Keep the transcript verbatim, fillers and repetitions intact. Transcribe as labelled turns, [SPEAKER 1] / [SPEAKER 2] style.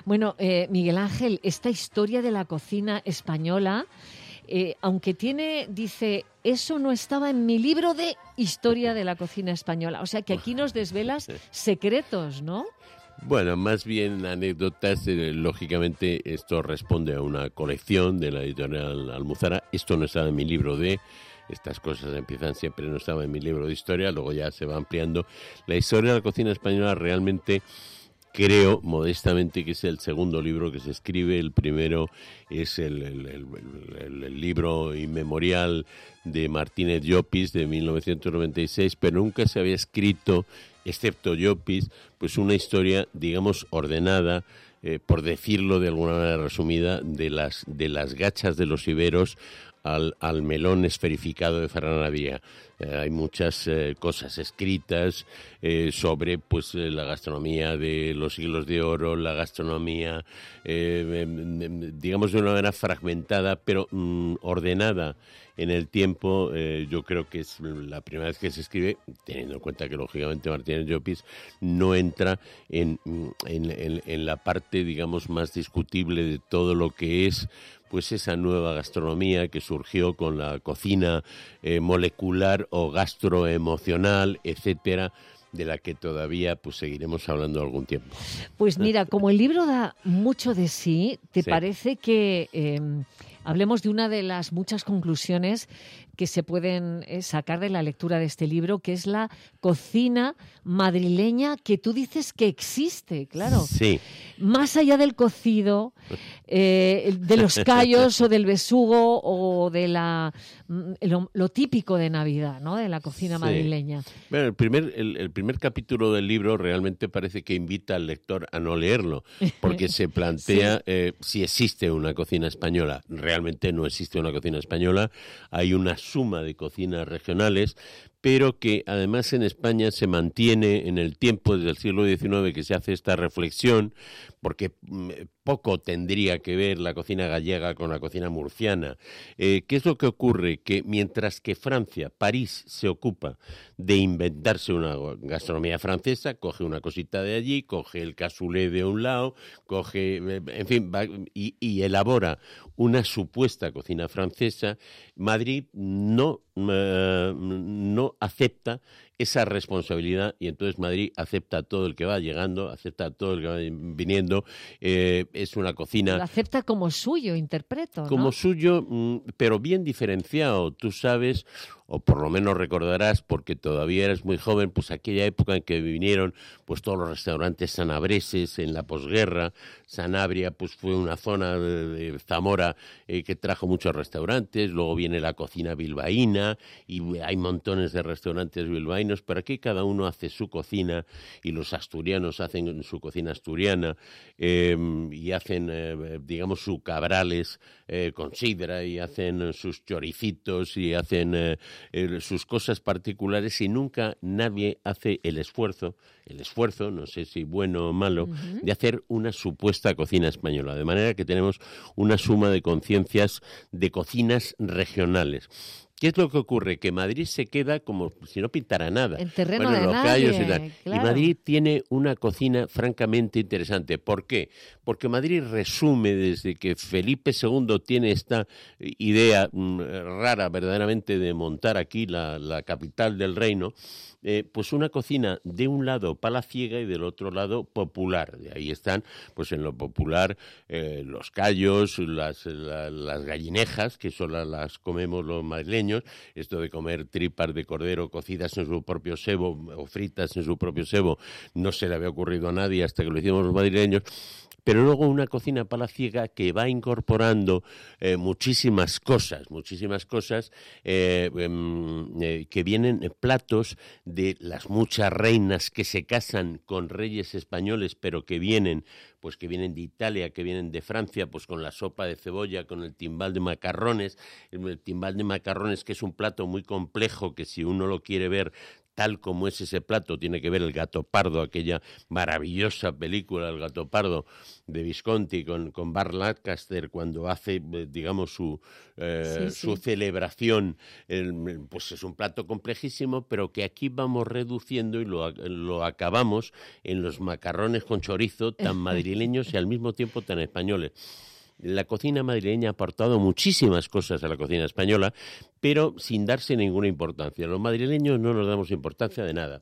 [SPEAKER 1] Bueno, eh, Miguel Ángel, esta historia de la cocina española, eh, aunque tiene, dice, eso no estaba en mi libro de historia de la cocina española. O sea que aquí nos desvelas secretos, ¿no?
[SPEAKER 2] Bueno, más bien anécdotas. Eh, lógicamente, esto responde a una colección de la editorial Almuzara. Esto no estaba en mi libro de... Estas cosas empiezan siempre, no estaba en mi libro de historia, luego ya se va ampliando. La historia de la cocina española realmente... Creo, modestamente, que es el segundo libro que se escribe. El primero es el, el, el, el, el libro inmemorial de Martínez Llopis de mil novecientos noventa y seis, pero nunca se había escrito, excepto Llopis, pues una historia, digamos, ordenada, eh, por decirlo de alguna manera resumida, de las, de las gachas de los iberos al, al melón esferificado de Ferran Adrià. Eh, hay muchas eh, cosas escritas eh, sobre pues eh, la gastronomía de los siglos de oro, la gastronomía, eh, eh, digamos, de una manera fragmentada, pero mm, ordenada en el tiempo. Eh, yo creo que es la primera vez que se escribe, teniendo en cuenta que, lógicamente, Martínez Llopis no entra en, en, en, en la parte, digamos, más discutible de todo lo que es pues esa nueva gastronomía que surgió con la cocina eh, molecular o gastroemocional, etcétera, de la que todavía pues seguiremos hablando algún tiempo.
[SPEAKER 1] Pues mira, como el libro da mucho de sí, ¿te
[SPEAKER 2] Sí.
[SPEAKER 1] parece que eh, hablemos de una de las muchas conclusiones que se pueden eh, sacar de la lectura de este libro, que es la cocina madrileña que tú dices que existe, claro?
[SPEAKER 2] Sí.
[SPEAKER 1] Más allá del cocido, eh, de los callos o del besugo o de la lo, lo típico de Navidad, ¿no? De la cocina
[SPEAKER 2] Sí.
[SPEAKER 1] madrileña.
[SPEAKER 2] Bueno, el primer, el, el primer capítulo del libro realmente parece que invita al lector a no leerlo, porque se plantea sí. eh, si existe una cocina española. Realmente no existe una cocina española, hay una suma de cocinas regionales, pero que además en España se mantiene en el tiempo, desde el siglo diecinueve, que se hace esta reflexión, porque poco tendría que ver la cocina gallega con la cocina murciana. Eh, ¿Qué es lo que ocurre? Que mientras que Francia, París, se ocupa de inventarse una gastronomía francesa, coge una cosita de allí, coge el cassoulet de un lado, coge, en fin, va, y, y elabora una supuesta cocina francesa, Madrid no, uh, no acepta esa responsabilidad, y entonces Madrid acepta a todo el que va llegando, acepta a todo el que va viniendo. Eh, es una cocina...
[SPEAKER 1] Lo acepta como suyo, interpreto, ¿no?
[SPEAKER 2] Como suyo, pero bien diferenciado. Tú sabes, o por lo menos recordarás, porque todavía eres muy joven, pues aquella época en que vinieron pues todos los restaurantes sanabreses en la posguerra. Sanabria pues fue una zona de Zamora eh, que trajo muchos restaurantes. Luego viene la cocina bilbaína y hay montones de restaurantes bilbaínos, pero aquí cada uno hace su cocina, y los asturianos hacen su cocina asturiana, eh, y hacen, eh, digamos, su cabrales eh, con sidra, y hacen sus choricitos y hacen eh, eh, sus cosas particulares, y nunca nadie hace el esfuerzo, el esfuerzo, no sé si bueno o malo, uh-huh. de hacer una supuesta cocina española. De manera que tenemos una suma de conciencias de cocinas regionales. ¿Qué es lo que ocurre? Que Madrid se queda como si no pintara nada.
[SPEAKER 1] En terreno
[SPEAKER 2] bueno,
[SPEAKER 1] de
[SPEAKER 2] los
[SPEAKER 1] nadie,
[SPEAKER 2] callos y tal.
[SPEAKER 1] claro.
[SPEAKER 2] Y Madrid tiene una cocina francamente interesante. ¿Por qué? Porque Madrid resume, desde que Felipe segundo tiene esta idea mm, rara verdaderamente de montar aquí la, la capital del reino, eh, pues una cocina de un lado palaciega y del otro lado popular. De ahí están, pues en lo popular, eh, los callos, las, la, las gallinejas, que solo las comemos los madrileños. Esto de comer tripas de cordero cocidas en su propio sebo o fritas en su propio sebo no se le había ocurrido a nadie hasta que lo hicimos los madrileños. Pero luego una cocina palaciega que va incorporando eh, muchísimas cosas, muchísimas cosas eh, eh, que vienen, eh, platos de las muchas reinas que se casan con reyes españoles, pero que vienen, pues que vienen de Italia, que vienen de Francia, pues con la sopa de cebolla, con el timbal de macarrones, el timbal de macarrones, que es un plato muy complejo, que si uno lo quiere ver tal como es ese plato, tiene que ver El gato pardo, aquella maravillosa película El gato pardo de Visconti con, con Burt Lancaster cuando hace, digamos, su, eh,
[SPEAKER 1] Sí,
[SPEAKER 2] su
[SPEAKER 1] sí.
[SPEAKER 2] celebración. El, pues es un plato complejísimo, pero que aquí vamos reduciendo y lo, lo acabamos en los macarrones con chorizo tan madrileños y al mismo tiempo tan españoles. La cocina madrileña ha aportado muchísimas cosas a la cocina española, pero sin darse ninguna importancia. Los madrileños no nos damos importancia de nada.